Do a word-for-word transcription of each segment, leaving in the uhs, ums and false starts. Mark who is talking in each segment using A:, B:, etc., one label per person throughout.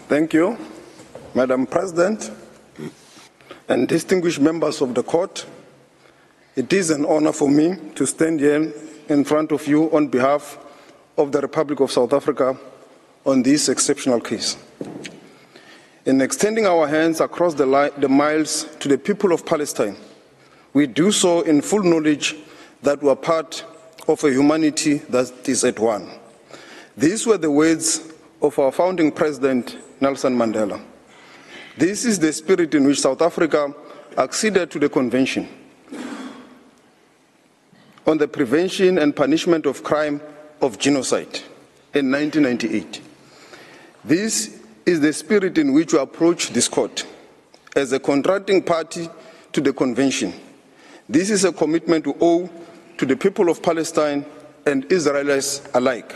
A: Thank you, Madam President, and distinguished members of the court. It is an honor for me to stand here in front of you on behalf of the Republic of South Africa on this exceptional case. In extending our hands across the, li the miles to the people of Palestine, we do so in full knowledge that we are part of a humanity that is at one. These were the words of our founding president, Nelson Mandela. This is the spirit in which South Africa acceded to the Convention on the Prevention and Punishment of Crime of Genocide in nineteen ninety-eight. This is the spirit in which we approach this court as a contracting party to the Convention. This is a commitment we owe to the people of Palestine and Israelis alike.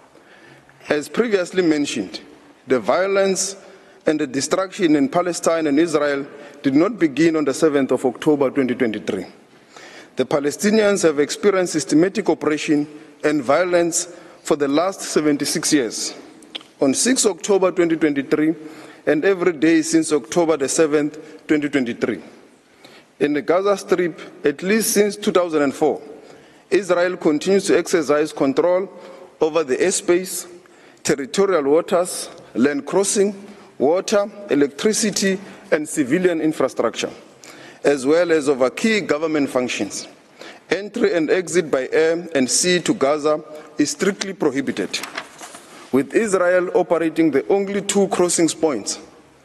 A: As previously mentioned, the violence and the destruction in Palestine and Israel did not begin on the seventh of October twenty twenty-three. The Palestinians have experienced systematic oppression and violence for the last seventy-six years. On the sixth of October twenty twenty-three and every day since October the seventh, twenty twenty-three. In the Gaza Strip, at least since two thousand four, Israel continues to exercise control over the airspace, territorial waters, land crossing, water, electricity, and civilian infrastructure, as well as over key government functions. Entry and exit by air and sea to Gaza is strictly prohibited, with Israel operating the only two crossing points.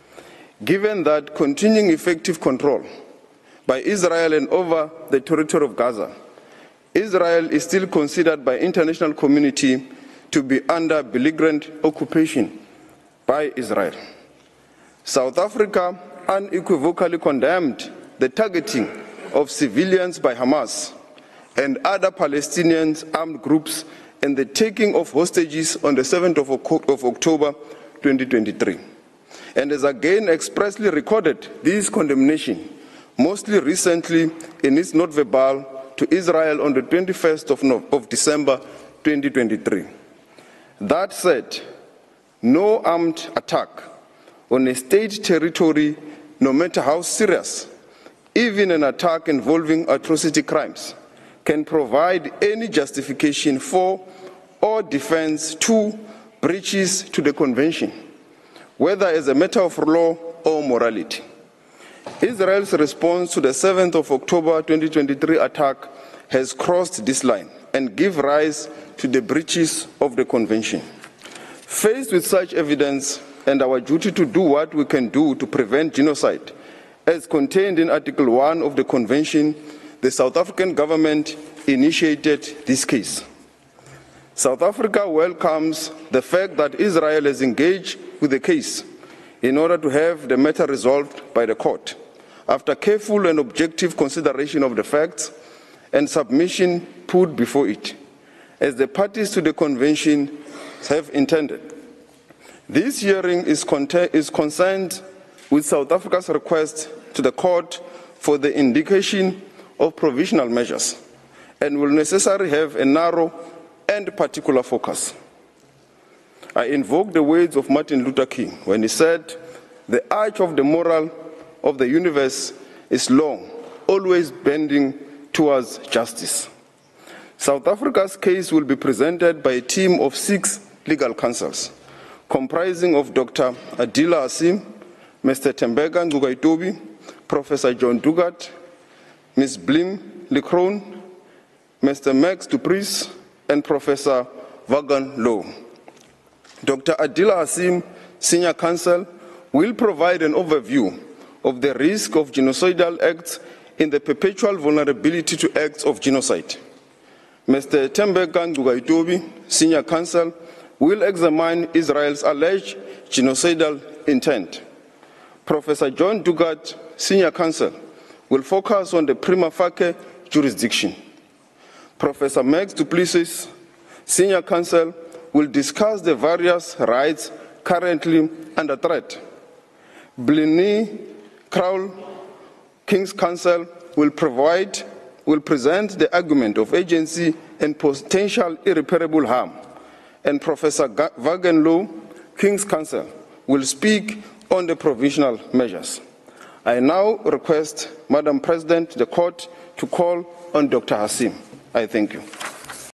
A: Given that continuing effective control by Israel and over the territory of Gaza, Israel is still considered by the international community to be under belligerent occupation by Israel. South Africa unequivocally condemned the targeting of civilians by Hamas and other Palestinian armed groups and the taking of hostages on the seventh of October twenty twenty-three, and has again expressly recorded this condemnation, mostly recently in its note verbal to Israel on the twenty-first of December twenty twenty-three. That said, no armed attack on a state territory, no matter how serious, even an attack involving atrocity crimes, can provide any justification for or defense to breaches to the Convention, whether as a matter of law or morality. Israel's response to the seventh of October twenty twenty-three attack has crossed this line and give rise to the breaches of the Convention. Faced with such evidence and our duty to do what we can do to prevent genocide, as contained in Article one of the Convention, the South African government initiated this case. South Africa welcomes the fact that Israel has engaged with the case in order to have the matter resolved by the court, after careful and objective consideration of the facts and submission put before it, as the parties to the Convention have intended. This hearing is, is concerned with South Africa's request to the court for the indication of provisional measures and will necessarily have a narrow and particular focus. I invoke the words of Martin Luther King when he said, "The arch of the moral of the universe is long, always bending towards justice." South Africa's case will be presented by a team of six legal counsels, comprising of Doctor Adila Hasim, Mister Tembeka Ngcukaitobi, Professor John Dugat, Miz Blim Leckrone, Mister Max du Preez, and Professor Vaughan Low. Doctor Adila Hasim, Senior Counsel, will provide an overview of the risk of genocidal acts in the perpetual vulnerability to acts of genocide. Mister Tembeka Ngcukaitobi, Senior Counsel, will examine Israel's alleged genocidal intent. Professor John Dugat, Senior Counsel, will focus on the prima facie jurisdiction. Professor Max du Plessis, Senior Counsel, will discuss the various rights currently under threat. Blinny Crowell, King's Counsel, will provide, will present the argument of agency and potential irreparable harm. And Professor Vaughan Low, King's Counsel, will speak on the provisional measures. I now request, Madam President, the court to call on Doctor Hassim. I thank you.